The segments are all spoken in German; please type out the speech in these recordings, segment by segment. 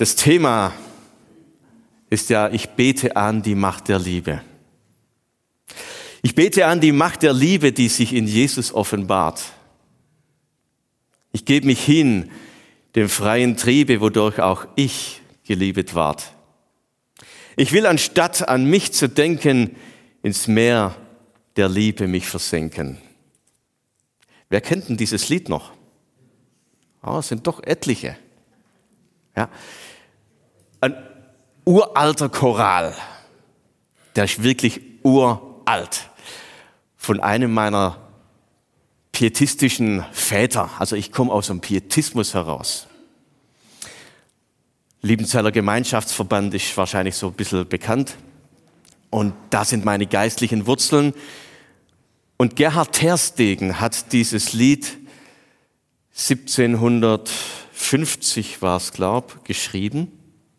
Das Thema ist ja, ich bete an die Macht der Liebe. Ich bete an die Macht der Liebe, die sich in Jesus offenbart. Ich gebe mich hin dem freien Triebe, wodurch auch ich geliebet ward. Ich will, anstatt an mich zu denken, ins Meer der Liebe mich versenken. Wer kennt denn dieses Lied noch? Es sind doch etliche. Ja. Ein uralter Choral, der ist wirklich uralt, von einem meiner pietistischen Väter. Also ich komme aus dem Pietismus heraus. Liebenzeller Gemeinschaftsverband ist wahrscheinlich so ein bisschen bekannt. Und da sind meine geistlichen Wurzeln. Und Gerhard Terstegen hat dieses Lied 1750 war es, geschrieben.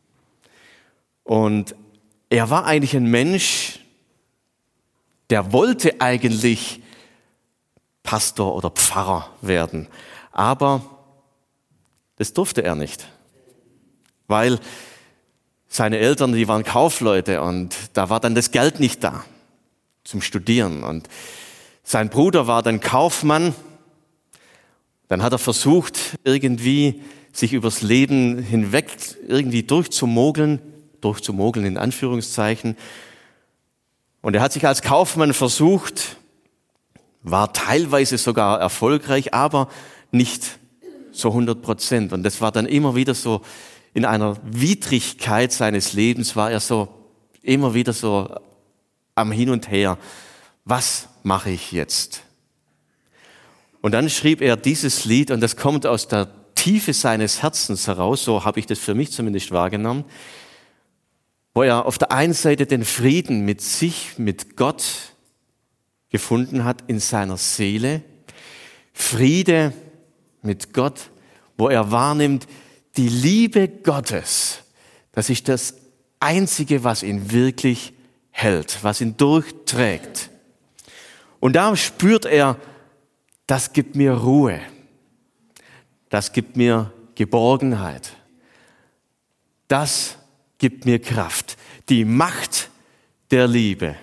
Und er war eigentlich ein Mensch, der wollte eigentlich Pastor oder Pfarrer werden. Aber das durfte er nicht. Weil seine Eltern, die waren Kaufleute und da war dann das Geld nicht da zum Studieren. Und sein Bruder war dann Kaufmann. Dann hat er versucht, irgendwie sich übers Leben hinweg irgendwie durchzumogeln in Anführungszeichen. Und er hat sich als Kaufmann versucht, war teilweise sogar erfolgreich, aber nicht so 100%. Und das war dann immer wieder so, in einer Widrigkeit seines Lebens war er so immer wieder so am Hin und Her. Was mache ich jetzt? Und dann schrieb er dieses Lied, und das kommt aus der Tiefe seines Herzens heraus, so habe ich das für mich zumindest wahrgenommen, wo er auf der einen Seite den Frieden mit sich, mit Gott gefunden hat in seiner Seele, Friede mit Gott, wo er wahrnimmt, die Liebe Gottes, das ist das Einzige, was ihn wirklich hält, was ihn durchträgt. Und da spürt er, das gibt mir Ruhe, das gibt mir Geborgenheit, das gibt mir Kraft, die Macht der Liebe.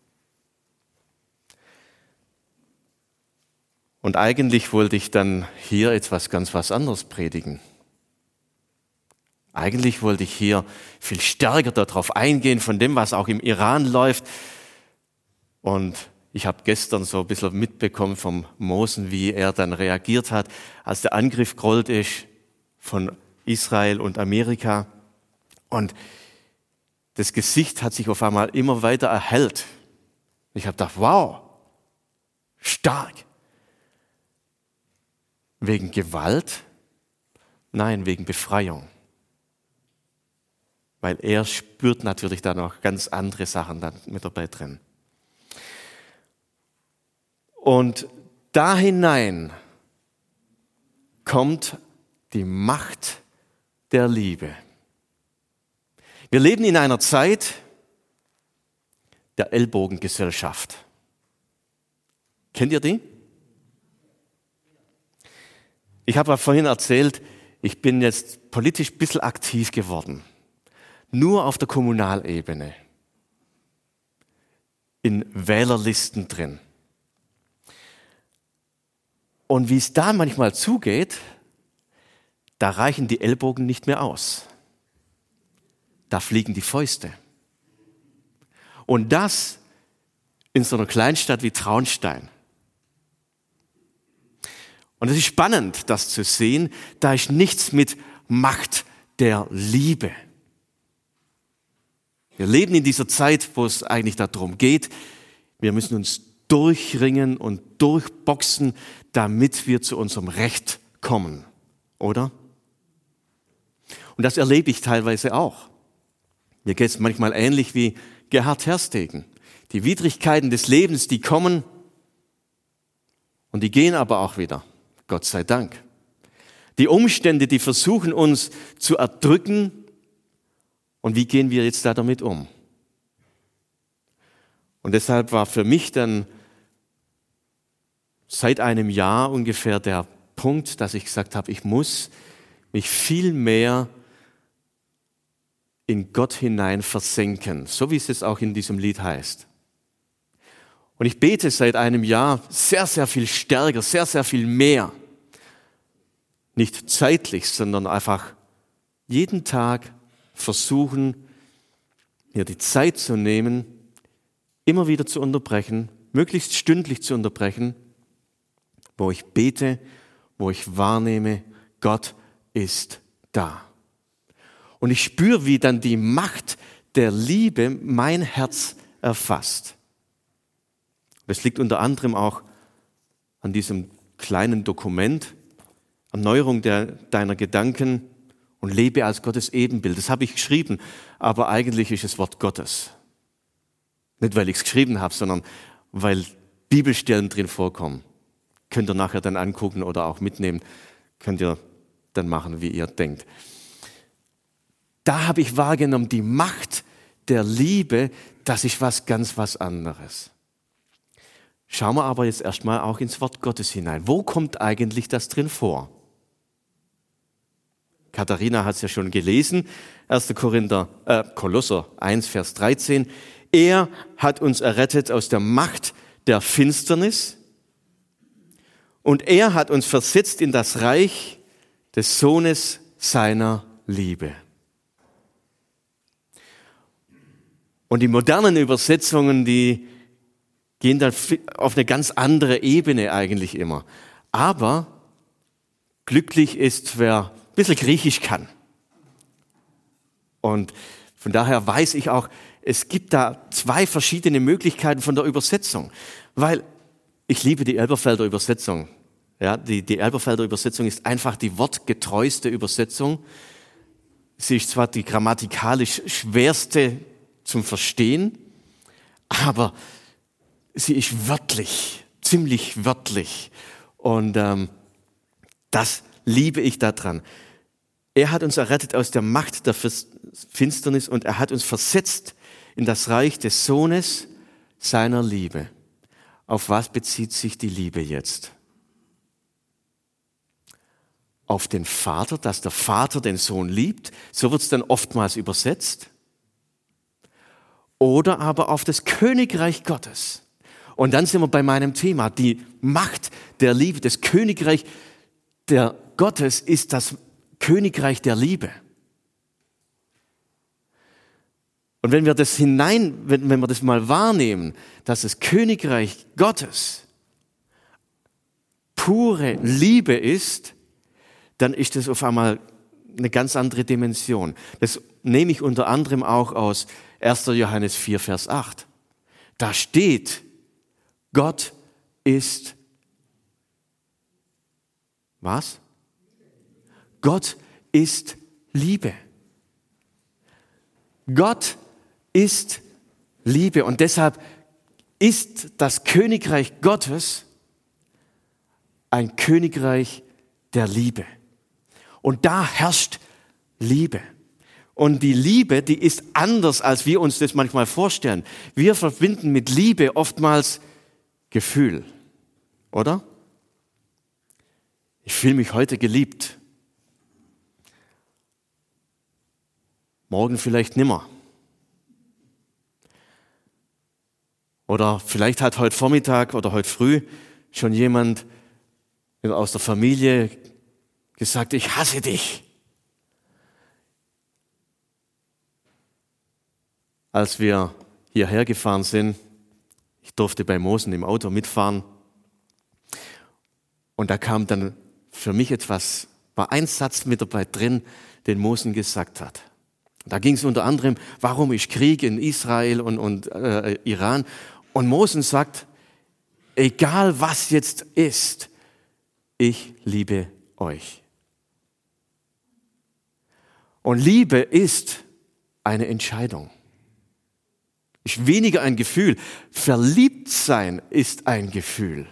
Und eigentlich wollte ich dann hier jetzt was anderes predigen. Eigentlich wollte ich hier viel stärker darauf eingehen, von dem, was auch im Iran läuft. Und ich habe gestern so ein bisschen mitbekommen vom Mosen, wie er dann reagiert hat, als der Angriff gerollt ist von Israel und Amerika. Und das Gesicht hat sich auf einmal immer weiter erhellt. Ich habe gedacht, wow, stark. Wegen Gewalt? Nein, wegen Befreiung. Weil er spürt natürlich da noch ganz andere Sachen dann mit dabei drin. Und da hinein kommt die Macht der Liebe. Wir leben in einer Zeit der Ellbogengesellschaft. Kennt ihr die? Ich habe ja vorhin erzählt, ich bin jetzt politisch ein bisschen aktiv geworden. Nur auf der Kommunalebene. In Wählerlisten drin. Und wie es da manchmal zugeht, da reichen die Ellbogen nicht mehr aus. Da fliegen die Fäuste. Und das in so einer Kleinstadt wie Traunstein. Und es ist spannend, das zu sehen. Da ist nichts mit Macht der Liebe. Wir leben in dieser Zeit, wo es eigentlich darum geht, wir müssen uns durchringen und durchboxen, damit wir zu unserem Recht kommen, oder? Und das erlebe ich teilweise auch. Mir geht es manchmal ähnlich wie Gerhard Terstegen. Die Widrigkeiten des Lebens, die kommen und die gehen aber auch wieder, Gott sei Dank. Die Umstände, die versuchen uns zu erdrücken. Und wie gehen wir jetzt da damit um? Und deshalb war für mich dann seit einem Jahr ungefähr der Punkt, dass ich gesagt habe, ich muss mich viel mehr in Gott hinein versenken, so wie es jetzt auch in diesem Lied heißt. Und ich bete seit einem Jahr sehr, sehr viel stärker, sehr, sehr viel mehr. Nicht zeitlich, sondern einfach jeden Tag versuchen, mir die Zeit zu nehmen, immer wieder zu unterbrechen, möglichst stündlich zu unterbrechen, wo ich bete, wo ich wahrnehme, Gott ist da. Und ich spüre, wie dann die Macht der Liebe mein Herz erfasst. Es liegt unter anderem auch an diesem kleinen Dokument, Erneuerung deiner Gedanken und lebe als Gottes Ebenbild. Das habe ich geschrieben, aber eigentlich ist es Wort Gottes. Nicht, weil ich es geschrieben habe, sondern weil Bibelstellen drin vorkommen. Könnt ihr nachher dann angucken oder auch mitnehmen. Könnt ihr dann machen, wie ihr denkt. Da habe ich wahrgenommen, die Macht der Liebe, das ist was anderes. Schauen wir aber jetzt erstmal auch ins Wort Gottes hinein. Wo kommt eigentlich das drin vor? Katharina hat es ja schon gelesen, 1. Kolosser 1, Vers 13. Er hat uns errettet aus der Macht der Finsternis und er hat uns versetzt in das Reich des Sohnes seiner Liebe. Und die modernen Übersetzungen, die gehen dann auf eine ganz andere Ebene eigentlich immer. Aber glücklich ist, wer ein bisschen Griechisch kann. Und von daher weiß ich auch, es gibt da zwei verschiedene Möglichkeiten von der Übersetzung. Weil ich liebe die Elberfelder Übersetzung. Ja, die Elberfelder Übersetzung ist einfach die wortgetreueste Übersetzung. Sie ist zwar die grammatikalisch schwerste zum Verstehen, aber sie ist wörtlich, ziemlich wörtlich. Und das liebe ich daran. Er hat uns errettet aus der Macht der Finsternis und er hat uns versetzt in das Reich des Sohnes seiner Liebe. Auf was bezieht sich die Liebe jetzt? Auf den Vater, dass der Vater den Sohn liebt, so wird es dann oftmals übersetzt. Oder aber auf das Königreich Gottes. Und dann sind wir bei meinem Thema, die Macht der Liebe. Das Königreich der Gottes ist das Königreich der Liebe. Und wenn wir das wenn wir das mal wahrnehmen, dass das Königreich Gottes pure Liebe ist, dann ist das auf einmal eine ganz andere Dimension. Das nehme ich unter anderem auch aus 1. Johannes 4, Vers 8. Da steht, Gott ist was? Gott ist Liebe. Gott ist Liebe und deshalb ist das Königreich Gottes ein Königreich der Liebe. Und da herrscht Liebe. Und die Liebe, die ist anders, als wir uns das manchmal vorstellen. Wir verbinden mit Liebe oftmals Gefühl, oder? Ich fühle mich heute geliebt. Morgen vielleicht nimmer. Oder vielleicht hat heute Vormittag oder heute früh schon jemand aus der Familie gesagt, ich hasse dich. Als wir hierher gefahren sind, ich durfte bei Mosen im Auto mitfahren und da kam dann für mich war ein Satz mit dabei drin, den Mosen gesagt hat. Da ging es unter anderem, warum ist Krieg in Israel und Iran? Und Mosen sagt, egal was jetzt ist, ich liebe euch. Und Liebe ist eine Entscheidung. Ist weniger ein Gefühl. Verliebt sein ist ein Gefühl.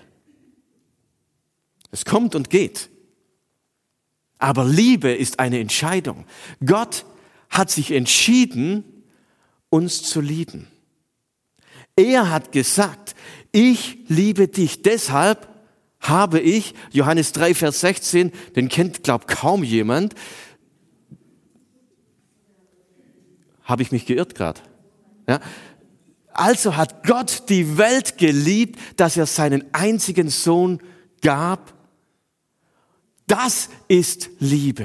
Es kommt und geht. Aber Liebe ist eine Entscheidung. Gott hat sich entschieden, uns zu lieben. Er hat gesagt, ich liebe dich. Deshalb habe ich, Johannes 3, Vers 16, den kennt, kaum jemand, Habe ich mich geirrt gerade? Ja? Also hat Gott die Welt geliebt, dass er seinen einzigen Sohn gab. Das ist Liebe.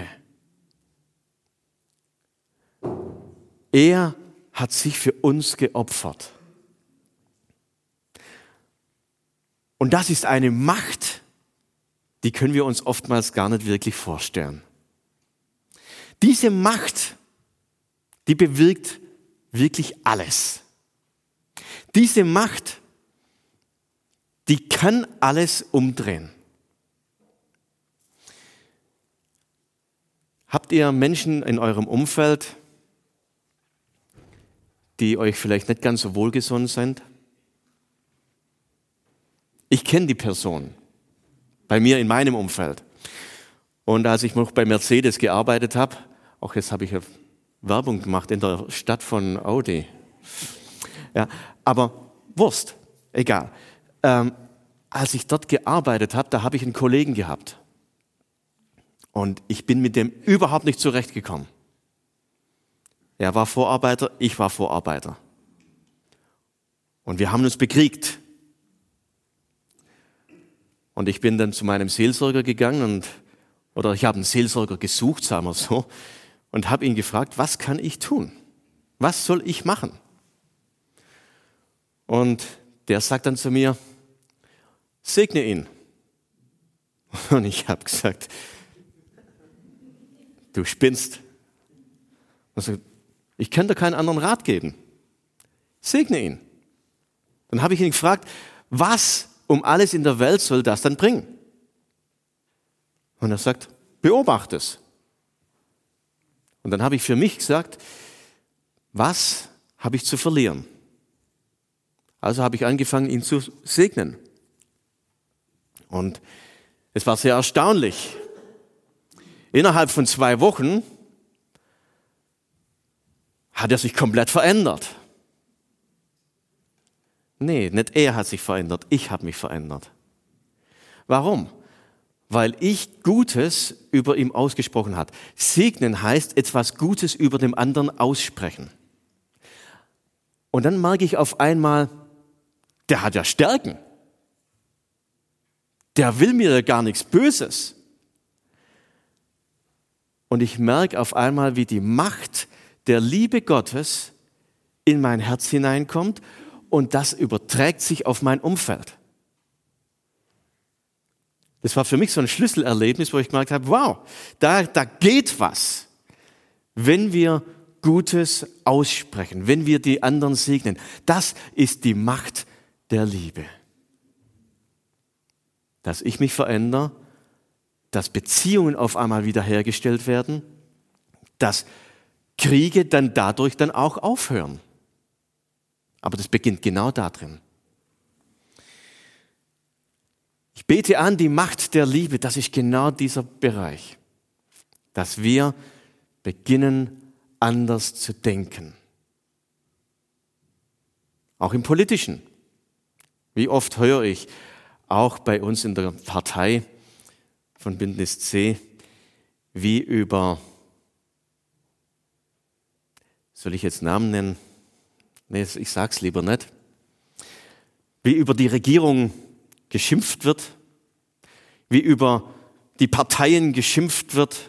Er hat sich für uns geopfert. Und das ist eine Macht, die können wir uns oftmals gar nicht wirklich vorstellen. Diese Macht, die bewirkt wirklich alles. Diese Macht, die kann alles umdrehen. Habt ihr Menschen in eurem Umfeld, die euch vielleicht nicht ganz so wohlgesonnen sind? Ich kenne die Person bei mir in meinem Umfeld. Und als ich noch bei Mercedes gearbeitet habe, auch jetzt habe ich Werbung gemacht in der Stadt von Audi. Ja, aber Wurst, egal. Als ich dort gearbeitet habe, da habe ich einen Kollegen gehabt. Und ich bin mit dem überhaupt nicht zurechtgekommen. Er war Vorarbeiter, ich war Vorarbeiter. Und wir haben uns bekriegt. Und ich bin dann zu meinem Seelsorger gegangen oder ich habe einen Seelsorger gesucht, sagen wir so, und habe ihn gefragt, was kann ich tun? Was soll ich machen? Und der sagt dann zu mir, segne ihn. Und ich habe gesagt, du spinnst. Also, ich kann dir keinen anderen Rat geben. Segne ihn. Dann habe ich ihn gefragt, was um alles in der Welt soll das dann bringen? Und er sagt, beobachte es. Und dann habe ich für mich gesagt, was habe ich zu verlieren? Also habe ich angefangen, ihn zu segnen. Und es war sehr erstaunlich. Innerhalb von 2 Wochen hat er sich komplett verändert. Nee, nicht er hat sich verändert, ich habe mich verändert. Warum? Weil ich Gutes über ihm ausgesprochen habe. Segnen heißt etwas Gutes über dem anderen aussprechen. Und dann merke ich auf einmal, der hat ja Stärken. Der will mir ja gar nichts Böses. Und ich merke auf einmal, wie die Macht der Liebe Gottes in mein Herz hineinkommt und das überträgt sich auf mein Umfeld. Das war für mich so ein Schlüsselerlebnis, wo ich gemerkt habe, wow, da geht was, wenn wir Gutes aussprechen, wenn wir die anderen segnen. Das ist die Macht der Liebe. Dass ich mich verändere, dass Beziehungen auf einmal wiederhergestellt werden, dass Kriege dann dadurch dann auch aufhören. Aber das beginnt genau da drin. Ich bete an die Macht der Liebe, das ist genau dieser Bereich, dass wir beginnen, anders zu denken. Auch im Politischen. Wie oft höre ich, auch bei uns in der Partei von Bündnis C, wie über, soll ich jetzt Namen nennen? Nee, ich sag's lieber nicht. Wie über die Regierung geschimpft wird, wie über die Parteien geschimpft wird.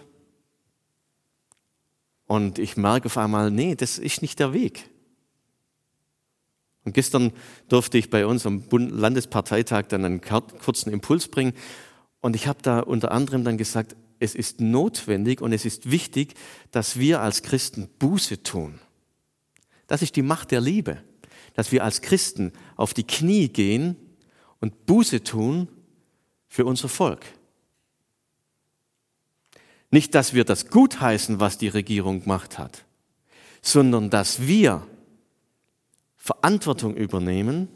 Und ich merke auf einmal, nee, das ist nicht der Weg. Und gestern durfte ich bei uns am Landesparteitag dann einen kurzen Impuls bringen. Und ich habe da unter anderem dann gesagt, es ist notwendig und es ist wichtig, dass wir als Christen Buße tun. Das ist die Macht der Liebe, dass wir als Christen auf die Knie gehen und Buße tun für unser Volk. Nicht, dass wir das gutheißen, was die Regierung gemacht hat, sondern dass wir Verantwortung übernehmen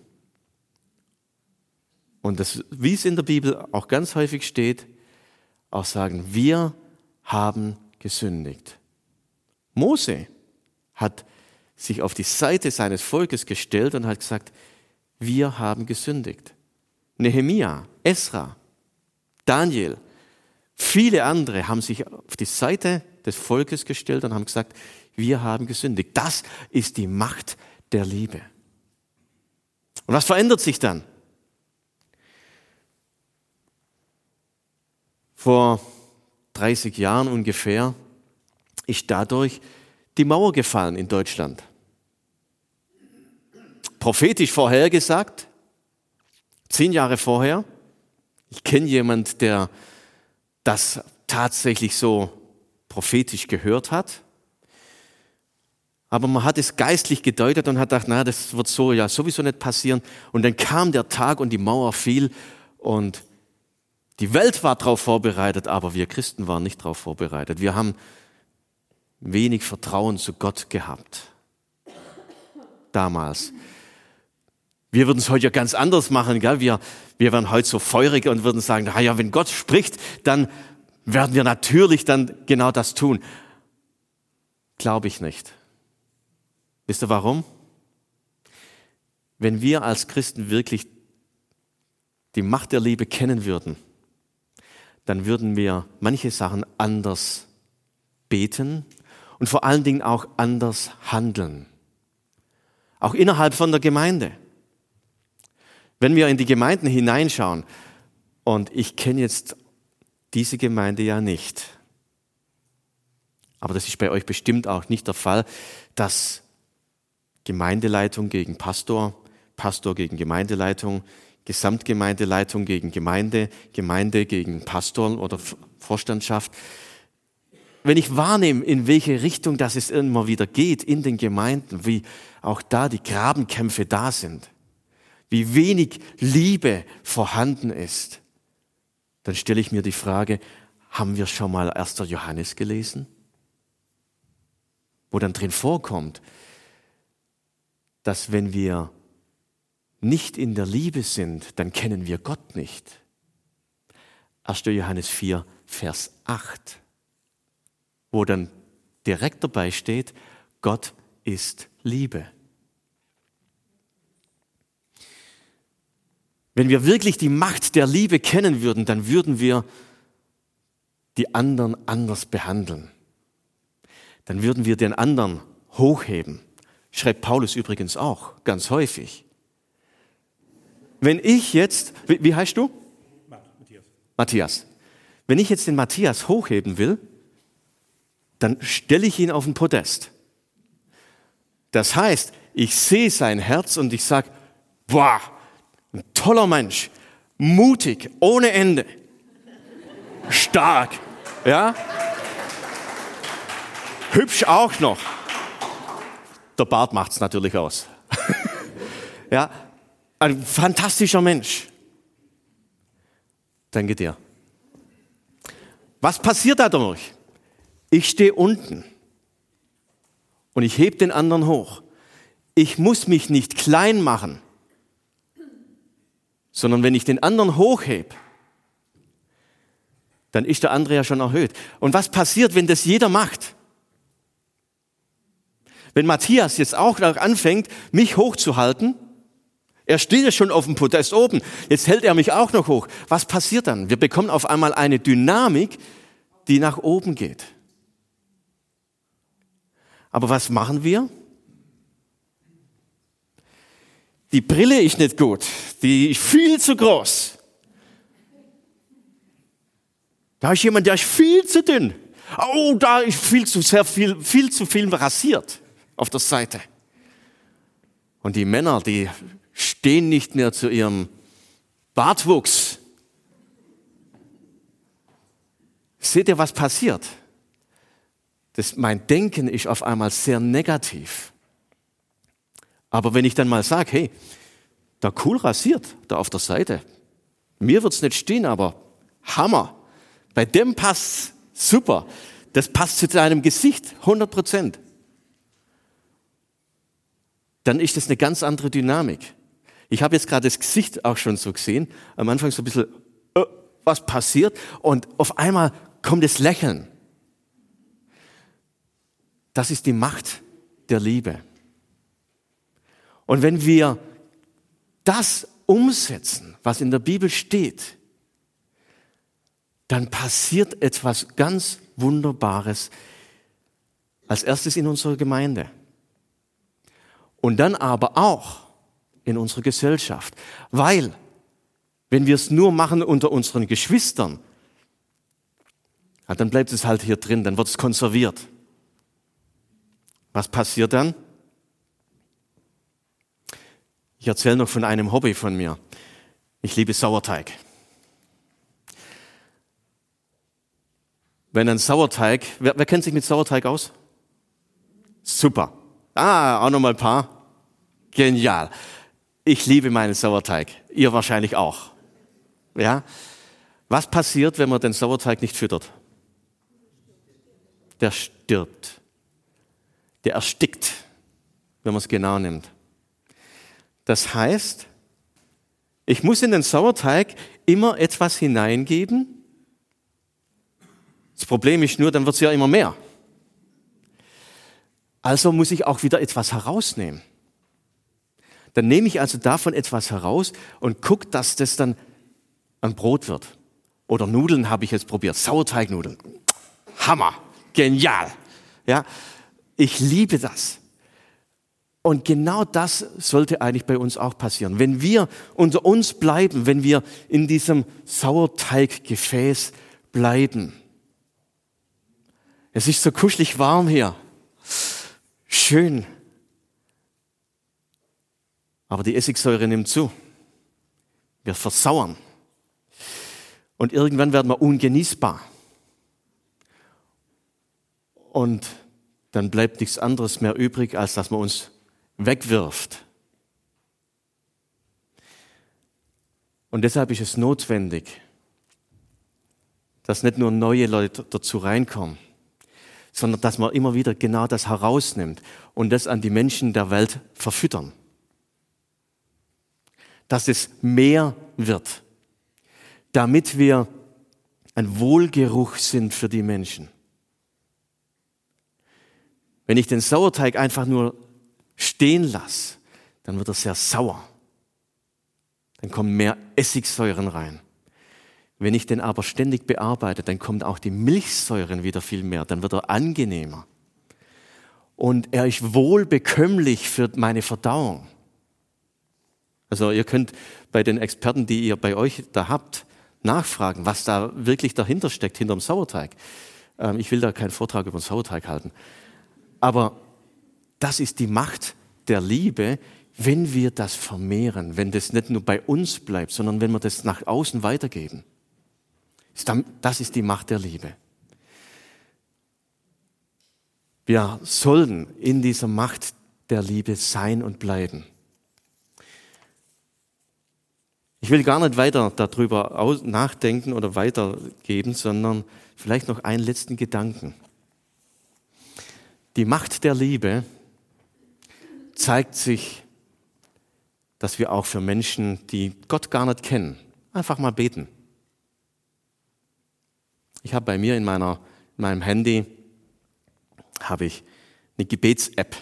und das, wie es in der Bibel auch ganz häufig steht, auch sagen, wir haben gesündigt. Mose hat sich auf die Seite seines Volkes gestellt und hat gesagt, wir haben gesündigt. Nehemia, Esra, Daniel, viele andere haben sich auf die Seite des Volkes gestellt und haben gesagt, Wir haben gesündigt. Das ist die Macht der Liebe. Und was verändert sich dann? Vor 30 Jahren ungefähr ist dadurch die Mauer gefallen in Deutschland. Prophetisch vorhergesagt, 10 Jahre vorher. Ich kenne jemanden, der das tatsächlich so prophetisch gehört hat. Aber man hat es geistlich gedeutet und hat gedacht, na, das wird so ja sowieso nicht passieren. Und dann kam der Tag und die Mauer fiel und die Welt war darauf vorbereitet, aber wir Christen waren nicht darauf vorbereitet. Wir haben wenig Vertrauen zu Gott gehabt. Damals. Wir würden es heute ja ganz anders machen, gell? Wir wären heute so feurig und würden sagen, na ja, wenn Gott spricht, dann werden wir natürlich dann genau das tun. Glaube ich nicht. Wisst ihr warum? Wenn wir als Christen wirklich die Macht der Liebe kennen würden, dann würden wir manche Sachen anders beten und vor allen Dingen auch anders handeln. Auch innerhalb von der Gemeinde. Wenn wir in die Gemeinden hineinschauen, und ich kenne jetzt diese Gemeinde ja nicht, aber das ist bei euch bestimmt auch nicht der Fall, dass Gemeindeleitung gegen Pastor, Pastor gegen Gemeindeleitung, Gesamtgemeindeleitung gegen Gemeinde, Gemeinde gegen Pastor oder Vorstandschaft. Wenn ich wahrnehme, in welche Richtung das es immer wieder geht in den Gemeinden, wie auch da die Grabenkämpfe da sind, wie wenig Liebe vorhanden ist, dann stelle ich mir die Frage, haben wir schon mal 1. Johannes gelesen? Wo dann drin vorkommt, dass wenn wir nicht in der Liebe sind, dann kennen wir Gott nicht. 1. Johannes 4, Vers 8, wo dann direkt dabei steht, Gott ist Liebe. Wenn wir wirklich die Macht der Liebe kennen würden, dann würden wir die anderen anders behandeln. Dann würden wir den anderen hochheben. Schreibt Paulus übrigens auch, ganz häufig. Wenn ich jetzt, wie heißt du? Matthias. Wenn ich jetzt den Matthias hochheben will, dann stelle ich ihn auf ein Podest. Das heißt, ich sehe sein Herz und ich sage, boah, ein toller Mensch, mutig, ohne Ende, stark, ja, hübsch auch noch. Der Bart macht's natürlich aus. Ja, ein fantastischer Mensch. Danke dir. Was passiert dadurch? Ich stehe unten und ich hebe den anderen hoch. Ich muss mich nicht klein machen, sondern wenn ich den anderen hochhebe, dann ist der andere ja schon erhöht. Und was passiert, wenn das jeder macht? Wenn Matthias jetzt auch noch anfängt, mich hochzuhalten, er steht ja schon auf dem Podest oben, jetzt hält er mich auch noch hoch. Was passiert dann? Wir bekommen auf einmal eine Dynamik, die nach oben geht. Aber was machen wir? Die Brille ist nicht gut, die ist viel zu groß. Da ist jemand, der ist viel zu dünn. Oh, da ist viel zu viel rasiert auf der Seite. Und die Männer, die stehen nicht mehr zu ihrem Bartwuchs. Seht ihr, was passiert? Mein Denken ist auf einmal sehr negativ. Aber wenn ich dann mal sage, hey, da cool rasiert, da auf der Seite, mir wird's nicht stehen, aber Hammer, bei dem passt's super, das passt zu deinem Gesicht, 100%. Dann ist das eine ganz andere Dynamik. Ich habe jetzt gerade das Gesicht auch schon so gesehen, am Anfang so ein bisschen, was passiert? Und auf einmal kommt das Lächeln. Das ist die Macht der Liebe. Und wenn wir das umsetzen, was in der Bibel steht, dann passiert etwas ganz Wunderbares. Als erstes in unserer Gemeinde. Und dann aber auch in unserer Gesellschaft. Weil, wenn wir es nur machen unter unseren Geschwistern, ja, dann bleibt es halt hier drin, dann wird es konserviert. Was passiert dann? Ich erzähle noch von einem Hobby von mir. Ich liebe Sauerteig. Wenn ein Sauerteig, wer kennt sich mit Sauerteig aus? Super. Auch nochmal ein paar. Genial. Ich liebe meinen Sauerteig. Ihr wahrscheinlich auch. Ja? Was passiert, wenn man den Sauerteig nicht füttert? Der stirbt. Der erstickt, wenn man es genau nimmt. Das heißt, ich muss in den Sauerteig immer etwas hineingeben. Das Problem ist nur, dann wird es ja immer mehr. Also muss ich auch wieder etwas herausnehmen. Dann nehme ich also davon etwas heraus und gucke, dass das dann ein Brot wird. Oder Nudeln habe ich jetzt probiert, Sauerteignudeln. Hammer, genial. Ja, ich liebe das. Und genau das sollte eigentlich bei uns auch passieren. Wenn wir unter uns bleiben, wenn wir in diesem Sauerteiggefäß bleiben. Es ist so kuschelig warm hier. Schön. Aber die Essigsäure nimmt zu. Wir versauern. Und irgendwann werden wir ungenießbar. Und dann bleibt nichts anderes mehr übrig, als dass man uns wegwirft. Und deshalb ist es notwendig, dass nicht nur neue Leute dazu reinkommen, sondern dass man immer wieder genau das herausnimmt und das an die Menschen der Welt verfüttern. Dass es mehr wird, damit wir ein Wohlgeruch sind für die Menschen. Wenn ich den Sauerteig einfach nur stehen lasse, dann wird er sehr sauer. Dann kommen mehr Essigsäuren rein. Wenn ich den aber ständig bearbeite, dann kommen auch die Milchsäuren wieder viel mehr. Dann wird er angenehmer. Und er ist wohlbekömmlich für meine Verdauung. Also ihr könnt bei den Experten, die ihr bei euch da habt, nachfragen, was da wirklich dahinter steckt, hinterm Sauerteig. Ich will da keinen Vortrag über den Sauerteig halten. Aber das ist die Macht der Liebe, wenn wir das vermehren, wenn das nicht nur bei uns bleibt, sondern wenn wir das nach außen weitergeben. Das ist die Macht der Liebe. Wir sollen in dieser Macht der Liebe sein und bleiben. Ich will gar nicht weiter darüber nachdenken oder weitergeben, sondern vielleicht noch einen letzten Gedanken. Die Macht der Liebe zeigt sich, dass wir auch für Menschen, die Gott gar nicht kennen, einfach mal beten. Ich habe bei mir in meinem Handy habe ich eine Gebets-App.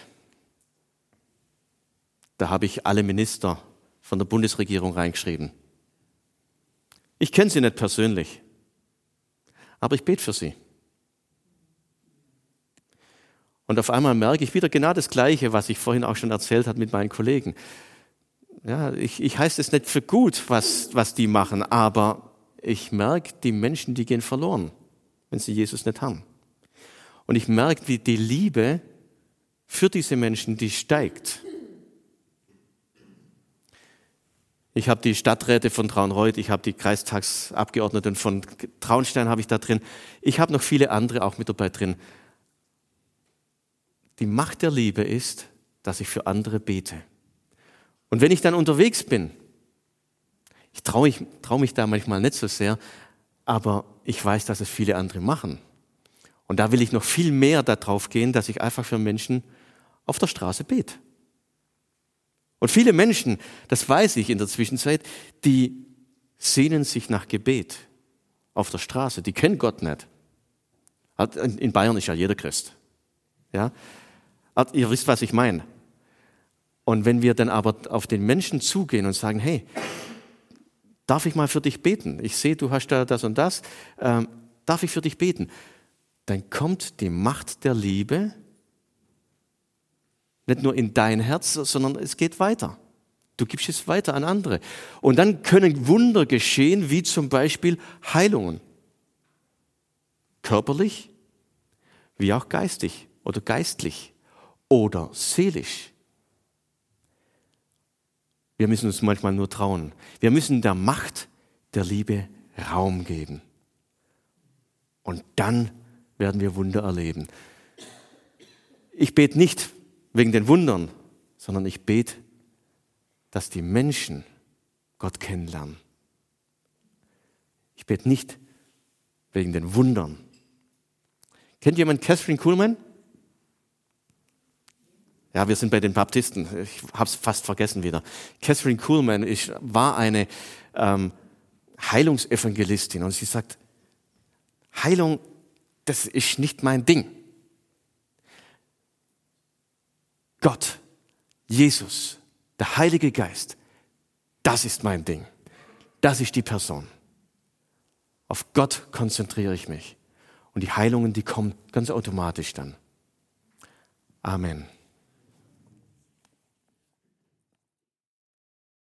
Da habe ich alle Minister von der Bundesregierung reingeschrieben. Ich kenne sie nicht persönlich, aber ich bete für sie. Und auf einmal merke ich wieder genau das Gleiche, was ich vorhin auch schon erzählt habe mit meinen Kollegen. Ja, ich heiße es nicht für gut, was die machen, aber ich merke, die Menschen, die gehen verloren, wenn sie Jesus nicht haben. Und ich merke, wie die Liebe für diese Menschen, die steigt. Ich habe die Stadträte von Traunreut, ich habe die Kreistagsabgeordneten von Traunstein habe ich da drin. Ich habe noch viele andere auch mit dabei drin. Die Macht der Liebe ist, dass ich für andere bete. Und wenn ich dann unterwegs bin, ich traue mich da manchmal nicht so sehr, aber ich weiß, dass es viele andere machen. Und da will ich noch viel mehr darauf gehen, dass ich einfach für Menschen auf der Straße bete. Und viele Menschen, das weiß ich in der Zwischenzeit, die sehnen sich nach Gebet auf der Straße. Die kennen Gott nicht. In Bayern ist ja jeder Christ. Ja? Ihr wisst, was ich meine. Und wenn wir dann aber auf den Menschen zugehen und sagen, hey, darf ich mal für dich beten? Ich sehe, du hast da das und das. Darf ich für dich beten? Dann kommt die Macht der Liebe nicht nur in dein Herz, sondern es geht weiter. Du gibst es weiter an andere. Und dann können Wunder geschehen, wie zum Beispiel Heilungen. Körperlich, wie auch geistig oder geistlich oder seelisch. Wir müssen uns manchmal nur trauen. Wir müssen der Macht der Liebe Raum geben. Und dann werden wir Wunder erleben. Ich bete nicht wegen den Wundern, sondern ich bete, dass die Menschen Gott kennenlernen. Ich bete nicht wegen den Wundern. Kennt jemand Kathryn Kuhlman? Ja, wir sind bei den Baptisten. Ich habe es fast vergessen wieder. Kathryn Kuhlman war eine Heilungsevangelistin und sie sagt, Heilung, das ist nicht mein Ding. Gott, Jesus, der Heilige Geist, das ist mein Ding. Das ist die Person. Auf Gott konzentriere ich mich. Und die Heilungen, die kommen ganz automatisch dann. Amen.